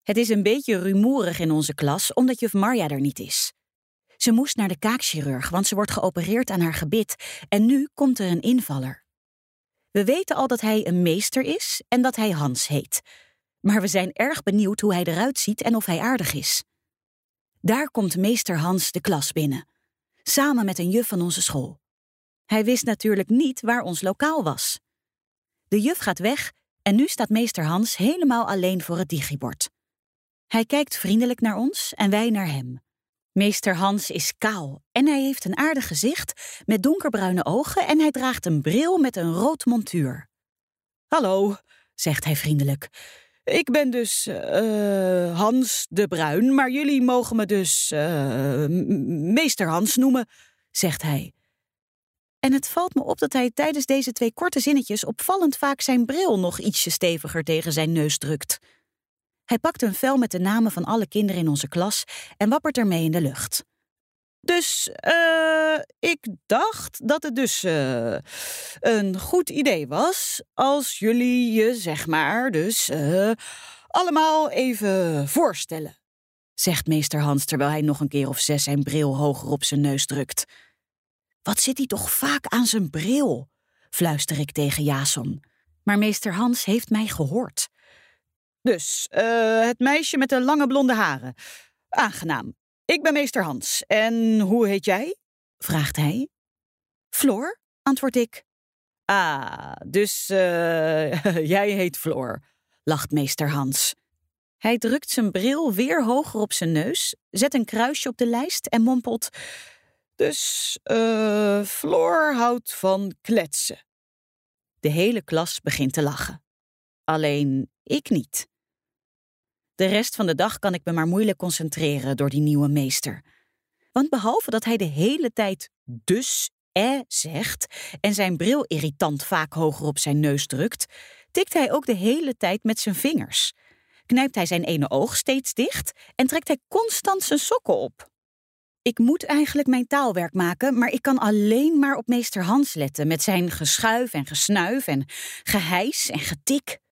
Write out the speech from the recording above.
Het is een beetje rumoerig in onze klas, omdat juf Marja er niet is. Ze moest naar de kaakchirurg, want ze wordt geopereerd aan haar gebit en nu komt er een invaller. We weten al dat hij een meester is en dat hij Hans heet. Maar we zijn erg benieuwd hoe hij eruit ziet en of hij aardig is. Daar komt meester Hans de klas binnen, samen met een juf van onze school. Hij wist natuurlijk niet waar ons lokaal was. De juf gaat weg en nu staat meester Hans helemaal alleen voor het digibord. Hij kijkt vriendelijk naar ons en wij naar hem. Meester Hans is kaal en hij heeft een aardig gezicht met donkerbruine ogen en hij draagt een bril met een rood montuur. Hallo, zegt hij vriendelijk. Ik ben dus Hans de Bruin, maar jullie mogen me dus meester Hans noemen, zegt hij. En het valt me op dat hij tijdens deze 2 korte zinnetjes opvallend vaak zijn bril nog ietsje steviger tegen zijn neus drukt. Hij pakt een vel met de namen van alle kinderen in onze klas en wappert ermee in de lucht. Dus, ik dacht dat het dus een goed idee was als jullie je, zeg maar, dus allemaal even voorstellen, zegt meester Hans terwijl hij nog een keer of 6 zijn bril hoger op zijn neus drukt. Wat zit hij toch vaak aan zijn bril, fluister ik tegen Jason. Maar meester Hans heeft mij gehoord. Dus, het meisje met de lange blonde haren. Aangenaam. Ik ben meester Hans. En hoe heet jij? Vraagt hij. Floor, antwoord ik. Ah, dus jij heet Floor, lacht meester Hans. Hij drukt zijn bril weer hoger op zijn neus, zet een kruisje op de lijst en mompelt. Dus, Floor houdt van kletsen. De hele klas begint te lachen. Alleen ik niet. De rest van de dag kan ik me maar moeilijk concentreren door die nieuwe meester. Want behalve dat hij de hele tijd dus zegt en zijn bril irritant vaak hoger op zijn neus drukt, tikt hij ook de hele tijd met zijn vingers. Knijpt hij zijn ene oog steeds dicht en trekt hij constant zijn sokken op. Ik moet eigenlijk mijn taalwerk maken, maar ik kan alleen maar op meester Hans letten met zijn geschuif en gesnuif en gehijs en getik.